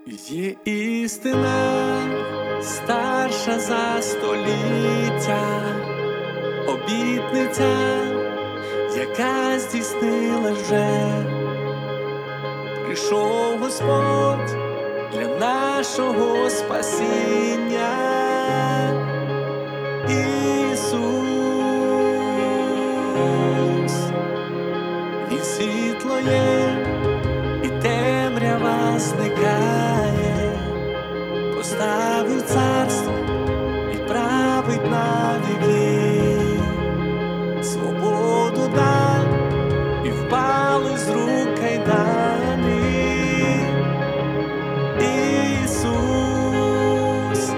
Є істина старша за століття, обітниця, яка здійснилась вже. Прийшов Господь для нашого спасіння. Ісус, Він світло є, і темрява зникає. Поставив царство і править на віки. Свободу дав і впали з рук кайдани. Ісус,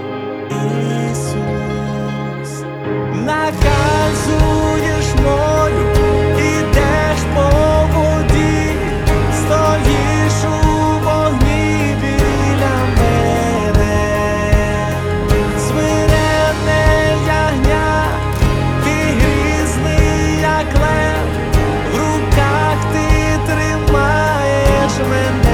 Ісус, наказуєш морю, ідеш по воді, стоїш у вогні біля мене. Смирене ягня, ти грізний, як лев, в руках ти тримаєш мене.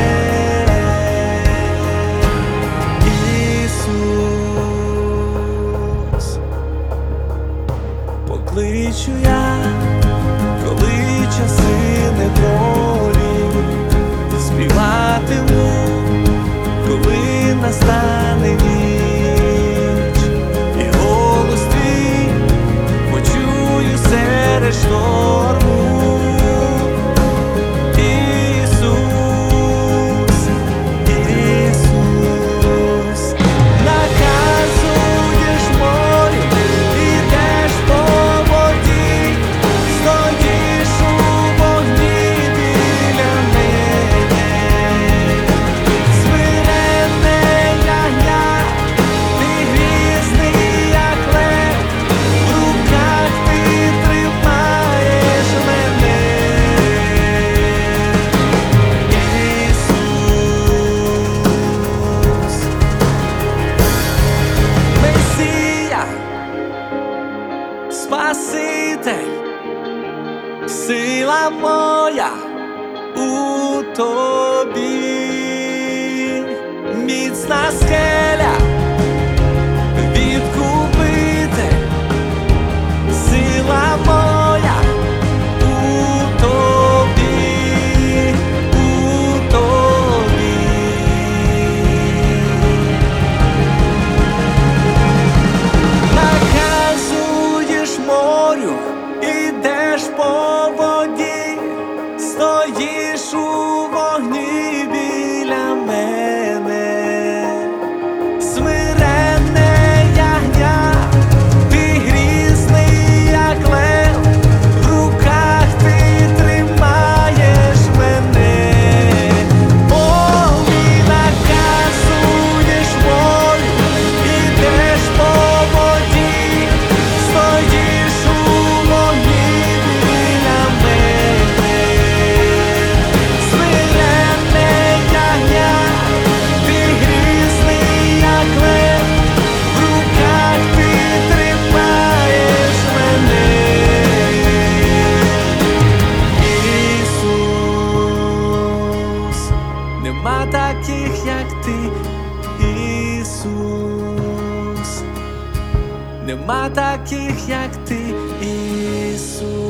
Ісус, покличу я, коли часи недолі, співатиму, коли настане ніч, і голос твій почую серед шторму. Ісус, Ісус, наказуєш морю, ідеш по воді, стоїш у вогні біля мене. Смирене ягня, ти грізний, як лев, в руках ти тримаєш мене. Ісус, Месія, Спаситель, сила моя у тобі, міцна скеля, відкупитель, сила моя у тобі, у тобі. Наказуєш морю, ідеш по воді, стоїш у вогні біля мене. Смирене ягня, ти грізний, як лев, в руках ти тримаєш мене. Мові наказуєш морю, ідеш по воді, стоїш у вогні біля мене. Смирене ягня, ти грізний, як лев, в руках ти тримаєш мене. Ісус, нема таких, як ти, Ісус, нема таких, як ти, Ісус.